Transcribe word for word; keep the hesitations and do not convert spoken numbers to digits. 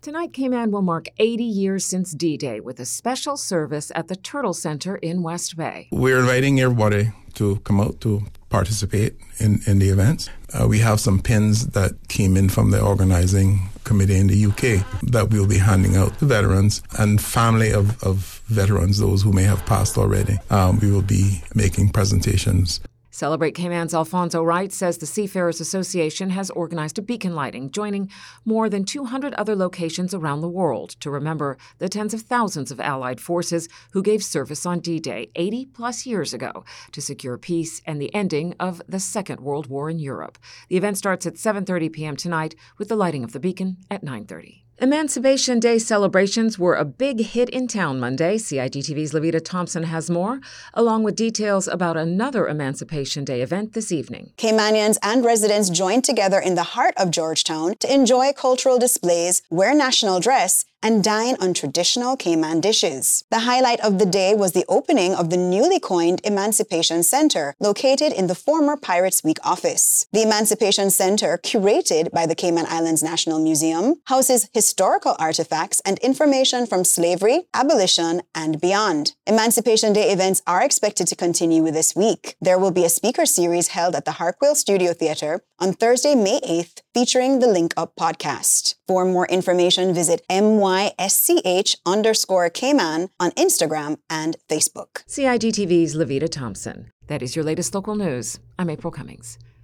Tonight, Cayman will mark eighty years since D-Day with a special service at the Turtle Center in West Bay. We're inviting everybody to come out to participate in, in the events. Uh, we have some pins that came in from the organizing committee in the U K that we'll be handing out to veterans and family of, of veterans, those who may have passed already. Um, we will be making presentations. Celebrate Cayman's Alfonso Wright says the Seafarers Association has organized a beacon lighting, joining more than two hundred other locations around the world to remember the tens of thousands of Allied forces who gave service on D-Day eighty plus years ago to secure peace and the ending of the Second World War in Europe. The event starts at seven thirty p.m. tonight with the lighting of the beacon at nine thirty. Emancipation Day celebrations were a big hit in town Monday. C I D T V's Levita Thompson has more, along with details about another Emancipation Day event this evening. Caymanians and residents joined together in the heart of Georgetown to enjoy cultural displays, wear national dress, and dine on traditional Cayman dishes. The highlight of the day was the opening of the newly coined Emancipation Center, located in the former Pirates Week office. The Emancipation Center, curated by the Cayman Islands National Museum, houses historical artifacts and information from slavery, abolition, and beyond. Emancipation Day events are expected to continue this week. There will be a speaker series held at the Hartwell Studio Theater on Thursday, May eighth, featuring the Link Up podcast. For more information, visit M Y S C H underscore Cayman on Instagram and Facebook. C I D T V's Levita Thompson. That is your latest local news. I'm April Cummings.